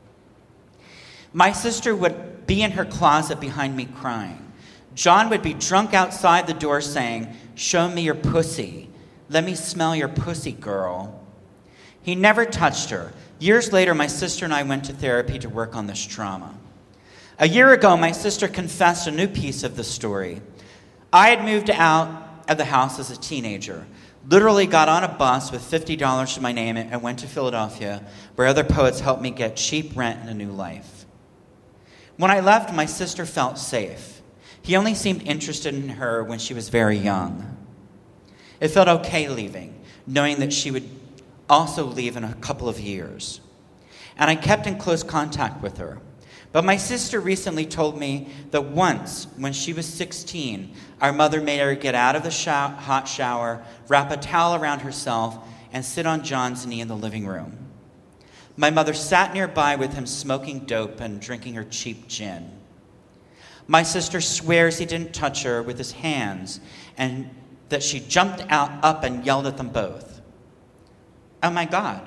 My sister would be in her closet behind me crying. John would be drunk outside the door saying, "Show me your pussy. Let me smell your pussy, girl." He never touched her. Years later, my sister and I went to therapy to work on this trauma. A year ago, my sister confessed a new piece of the story. I had moved out of the house as a teenager, literally got on a bus with $50 to my name and went to Philadelphia, where other poets helped me get cheap rent and a new life. When I left, my sister felt safe. He only seemed interested in her when she was very young. It felt okay leaving, knowing that she would also leave in a couple of years. and I kept in close contact with her. But my sister recently told me that once, when she was 16, our mother made her get out of the hot shower, wrap a towel around herself, and sit on John's knee in the living room. My mother sat nearby with him smoking dope and drinking her cheap gin. My sister swears he didn't touch her with his hands and that she jumped up and yelled at them both. Oh my God.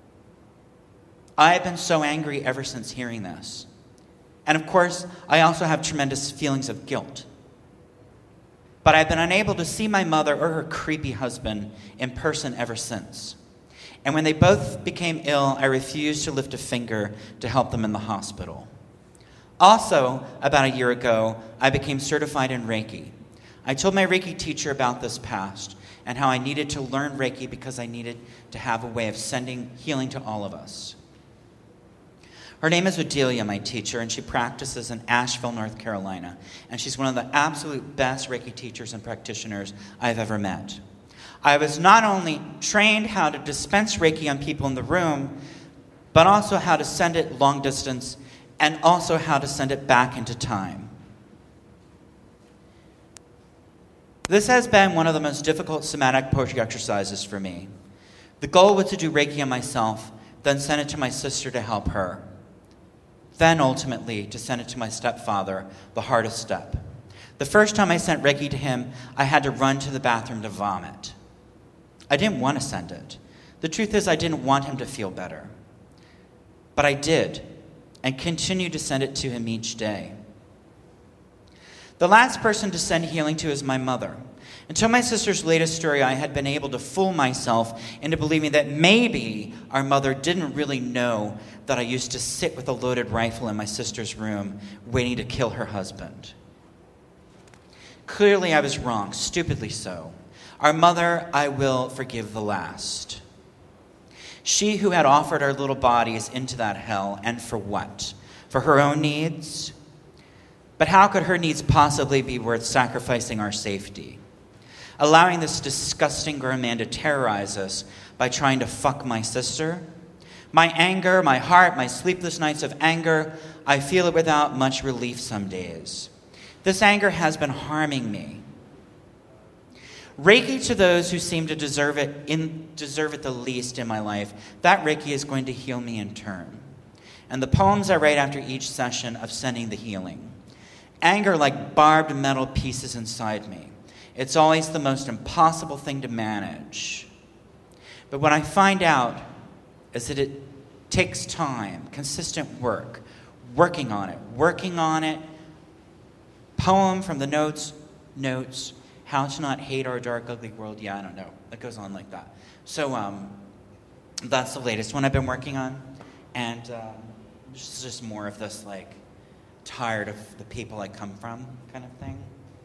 I have been so angry ever since hearing this. And of course, I also have tremendous feelings of guilt. But I've been unable to see my mother or her creepy husband in person ever since. And when they both became ill, I refused to lift a finger to help them in the hospital. Also, about a year ago, I became certified in Reiki. I told my Reiki teacher about this past and how I needed to learn Reiki because I needed to have a way of sending healing to all of us. Her name is Odelia, my teacher, and she practices in Asheville, North Carolina. And she's one of the absolute best Reiki teachers and practitioners I've ever met. I was not only trained how to dispense Reiki on people in the room, but also how to send it long distance and also how to send it back into time. This has been one of the most difficult somatic poetry exercises for me. The goal was to do Reiki on myself, then send it to my sister to help her. Then ultimately to send it to my stepfather, the hardest step. The first time I sent Reiki to him, I had to run to the bathroom to vomit. I didn't want to send it. The truth is I didn't want him to feel better. But I did, and continued to send it to him each day. The last person to send healing to is my mother. Until my sister's latest story, I had been able to fool myself into believing that maybe our mother didn't really know that I used to sit with a loaded rifle in my sister's room, waiting to kill her husband. Clearly, I was wrong, stupidly so. Our mother, I will forgive the last. She who had offered our little bodies into that hell, and for what? For her own needs? But how could her needs possibly be worth sacrificing our safety? Allowing this disgusting grown man to terrorize us by trying to fuck my sister? My anger, my heart, my sleepless nights of anger, I feel it without much relief some days. This anger has been harming me. Reiki to those who seem to deserve it the least in my life, that Reiki is going to heal me in turn. And the poems I write after each session of sending the healing. Anger like barbed metal pieces inside me. It's always the most impossible thing to manage. But what I find out is that it takes time, consistent work, working on it. Poem from the notes, how to not hate our dark, ugly world. Yeah, I don't know. It goes on like that. So that's the latest one I've been working on. And it's just more of this, like, tired of the people I come from kind of thing.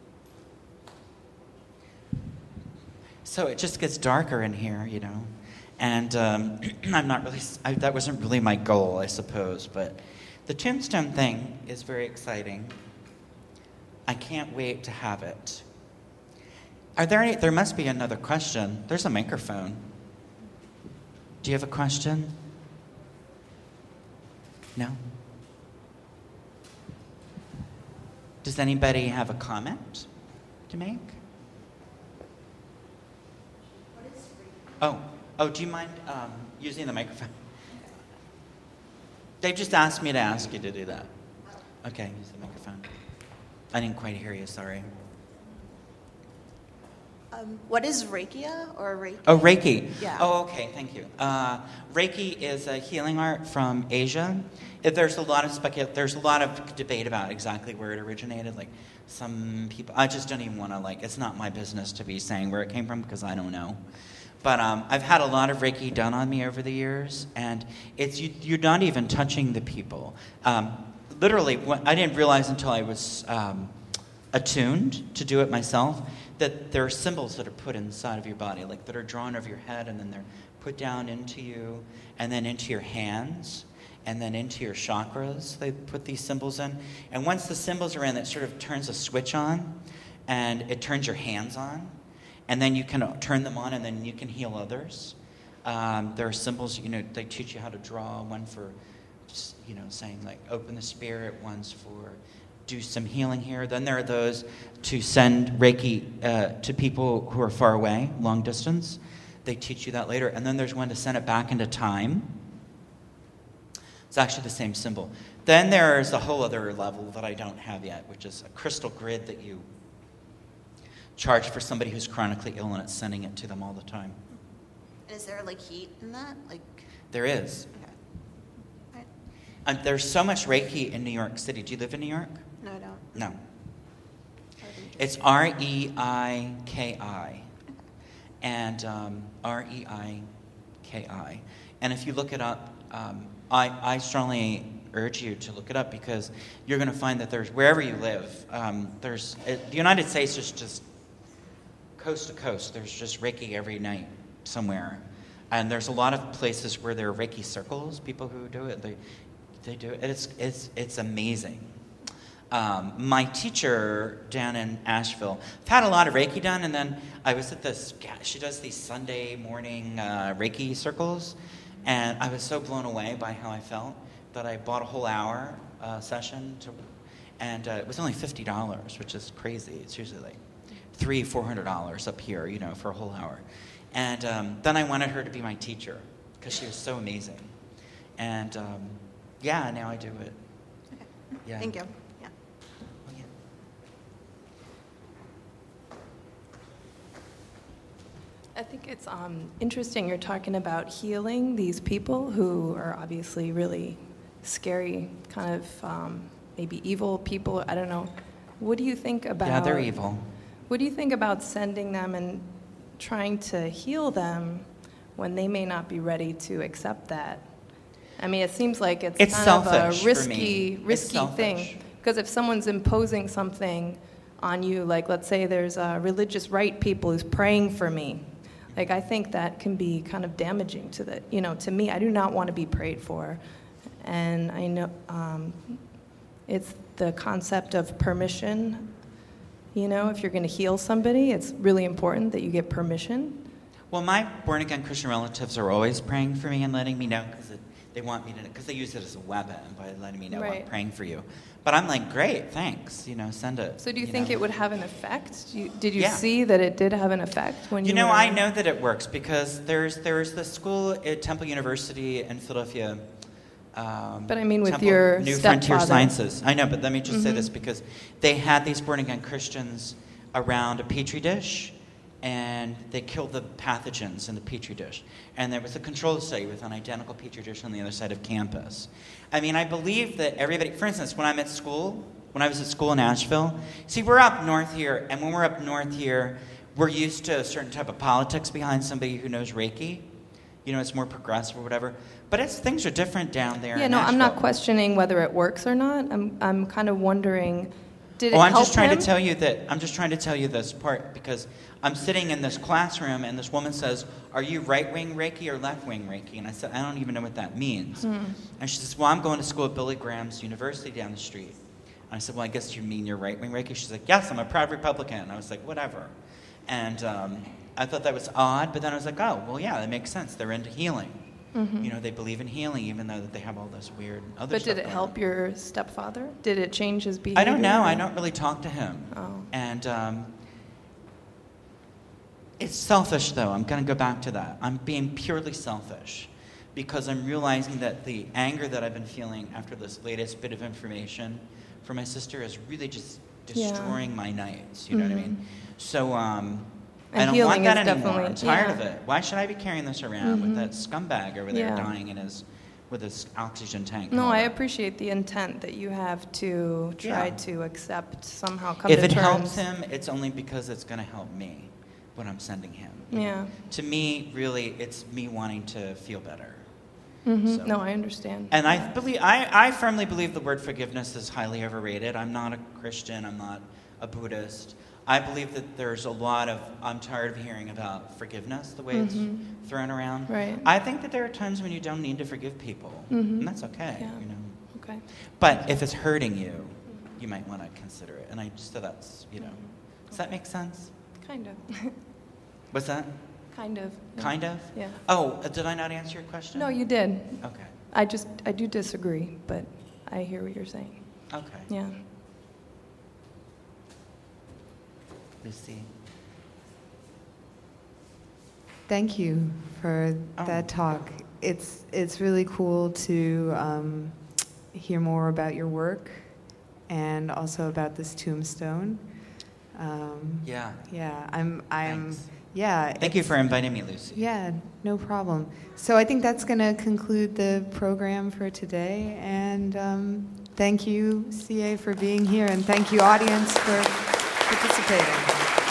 So it just gets darker in here, you know. And that wasn't really my goal, I suppose. But the tombstone thing is very exciting. I can't wait to have it. There must be another question. There's a microphone. Do you have a question? No? Does anybody have a comment to make? Oh, do you mind using the microphone? They've just asked me to ask you to do that. Okay, use the microphone. I didn't quite hear you, sorry. What is Reiki or Reiki? Oh, Reiki. Yeah. Oh, okay, thank you. Reiki is a healing art from Asia. There's a lot of debate about exactly where it originated. Like, some people, I just don't even want to, it's not my business to be saying where it came from because I don't know. But I've had a lot of Reiki done on me over the years, and you're not even touching the people. Literally, I didn't realize until I was attuned to do it myself that there are symbols that are put inside of your body, like that are drawn over your head, and then they're put down into you, and then into your hands, and then into your chakras. They put these symbols in. And once the symbols are in, it sort of turns a switch on, and it turns your hands on. And then you can turn them on, and then you can heal others. There are symbols, they teach you how to draw, one for, saying like open the spirit, one's for do some healing here. Then there are those to send Reiki to people who are far away, long distance. They teach you that later. And then there's one to send it back into time. It's actually the same symbol. Then there's a whole other level that I don't have yet, which is a crystal grid that you charge for somebody who's chronically ill, and it's sending it to them all the time. And is there like heat in that? There is. Okay. Right. There's so much Reiki in New York City. Do you live in New York? No, I don't. No. It's Reiki. And Reiki. And if you look it up, I strongly urge you to look it up, because you're going to find that there's, wherever you live, the United States is just coast to coast. There's just Reiki every night somewhere. And there's a lot of places where there are Reiki circles, people who do it. They do it. It's amazing. My teacher down in Asheville, I've had a lot of Reiki done, and then I was at she does these Sunday morning Reiki circles, and I was so blown away by how I felt that I bought a whole hour session, and it was only $50, which is crazy. It's usually like $300-400 up here, for a whole hour. And then I wanted her to be my teacher, because she was so amazing. And now I do it. Okay. Yeah. Thank you. I think it's interesting you're talking about healing these people who are obviously really scary, kind of maybe evil people. I don't know. What do you think about... Yeah, they're evil. What do you think about sending them and trying to heal them when they may not be ready to accept that? I mean, it seems like it's kind of a risky thing. Because if someone's imposing something on you, like let's say there's a religious right people who's praying for me, like I think that can be kind of damaging to to me. I do not want to be prayed for. And I know it's the concept of permission. If you're going to heal somebody, it's really important that you get permission. Well, my born-again Christian relatives are always praying for me and letting me know, because they want me to, because they use it as a weapon by letting me know I'm praying for you. But I'm like, great, thanks, send it. So do you think it would have an effect? Did you see that it did have an effect when you were... I know that it works, because there's the school at Temple University in Philadelphia. But I mean with Temple your New stepfather. Frontier Sciences. I know, but let me just say this, because they had these born-again Christians around a Petri dish, and they killed the pathogens in the Petri dish. And there was a controlled study with an identical Petri dish on the other side of campus. I mean, I believe that everybody, for instance, when I was at school in Asheville, see, we're up north here, and when we're up north here, we're used to a certain type of politics behind somebody who knows Reiki. It's more progressive or whatever. But things are different down there in Asheville. I'm not questioning whether it works or not. I'm kind of wondering, did it help I'm just trying him? to tell you that. I'm just trying to tell you this part, because I'm sitting in this classroom and this woman says, "Are you right-wing Reiki or left-wing Reiki?" And I said, "I don't even know what that means." And she says, "Well, I'm going to school at Billy Graham's University down the street." And I said, "Well, I guess you mean you're right-wing Reiki?" She's like, "Yes, I'm a proud Republican." And I was like, "Whatever." And I thought that was odd, but then I was like, "Oh, well, yeah, that makes sense. They're into healing." They believe in healing, even though they have all this weird other stuff. But did it help your stepfather? Did it change his behavior? I don't know. I don't really talk to him. Oh. And it's selfish, though. I'm going to go back to that. I'm being purely selfish, because I'm realizing that the anger that I've been feeling after this latest bit of information from my sister is really just destroying my nights. You know what I mean? So I don't want that anymore. I'm tired of it. Why should I be carrying this around with that scumbag over there dying with his oxygen tank? No, I appreciate the intent that you have to try to accept, somehow come if to it terms. helps him, it's only because it's going to help me when I'm sending him. Yeah. To me, really, it's me wanting to feel better. So. No, I understand. And I firmly believe the word forgiveness is highly overrated. I'm not a Christian. I'm not a Buddhist. I believe that there's a lot of, I'm tired of hearing about forgiveness, the way it's thrown around. Right. I think that there are times when you don't need to forgive people, and that's okay. Yeah. Okay. But if it's hurting you, you might want to consider it. And so that's, does that make sense? Kind of. What's that? Kind of. Yeah. Kind of? Yeah. Oh, did I not answer your question? No, you did. Okay. I do disagree, but I hear what you're saying. Okay. Yeah. Lucy. Thank you for that talk. It's really cool to hear more about your work and also about this tombstone. Yeah. Yeah, I'm. Thanks. Yeah. Thank you for inviting me, Lucy. Yeah, no problem. So I think that's going to conclude the program for today. And thank you, CA, for being here, and thank you, audience, for participating.